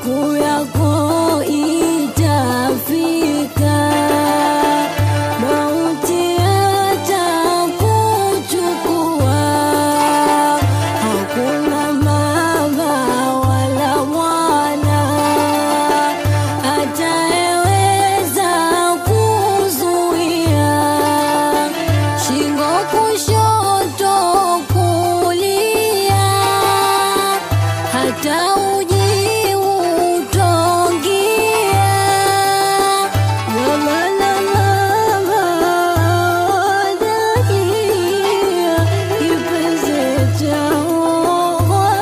siku yako itafika, mauti atakuchukua. Hakuna mama wala mwana atayeweza kuzuia. Shingo kushoto kulia, hata uji utongia. Mama na mama dakia, kipenzi chao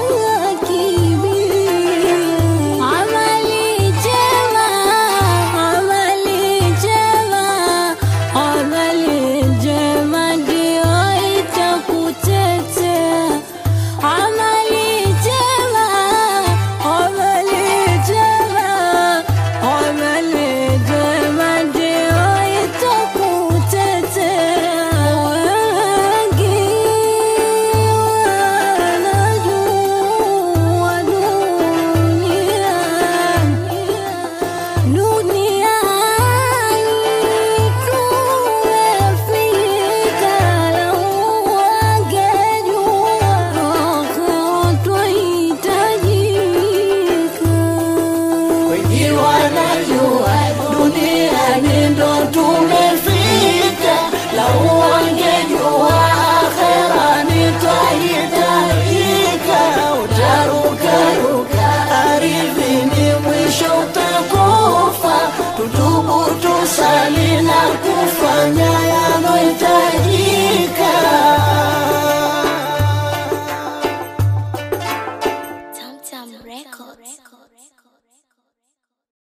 wakibia. Amali njema, amali njema, amali njema ndio itakutetea. Amali njema, amali njema, amali njema ndio itakutetea. Wengi wanajua duniani tumefika, lau wangejua roho twahitajika. Wengi wanajua duniani ndo tumefika, lau wangejua akhirani twahitajika. Utarukaruka ardhini, mwisho utakufa. Tutubu, tusali na kufanya yanohitajika.